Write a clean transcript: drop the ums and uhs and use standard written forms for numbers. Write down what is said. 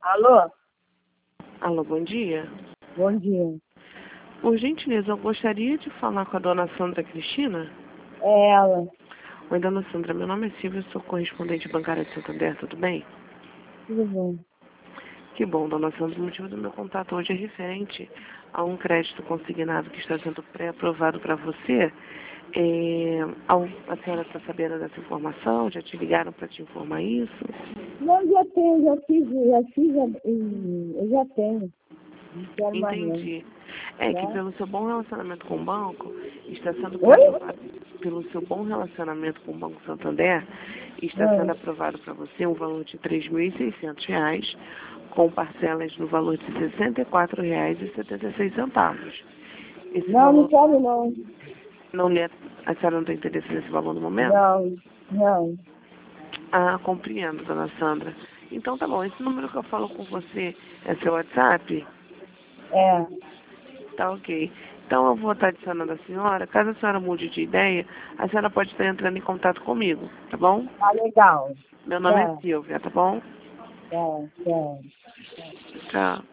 Alô? Alô, bom dia. Bom dia. Por gentileza, eu gostaria de falar com a dona Sandra Cristina. É ela. Oi, dona Sandra, meu nome é Silvia, sou correspondente bancária de Santander, tudo bem? Tudo bom? Que bom, dona Sandra, o motivo do meu contato hoje é referente a um crédito consignado que está sendo pré-aprovado para você. A senhora está sabendo dessa informação? Já te ligaram para te informar isso? Não, já tenho, eu já tenho. Não quero mais não. Entendi. É que Né? pelo seu bom relacionamento com o banco, está sendo Oi? pré-aprovado. Pelo seu bom relacionamento com o Banco Santander, está sendo aprovado para você um valor de R$ 3.600, com parcelas no valor de R$ 64,76. Esse Não, não valor quero não. não lhe... A senhora não tem interesse nesse valor no momento? Não, não. Ah, compreendo, dona Sandra. Então tá bom, esse número que eu falo com você é seu WhatsApp? É. Tá ok. Então eu vou estar adicionando a senhora. Caso a senhora mude de ideia, a senhora pode estar entrando em contato comigo, tá bom? Tá legal. Meu nome é Tá, Silvia, tá bom? tá, tá. Tchau.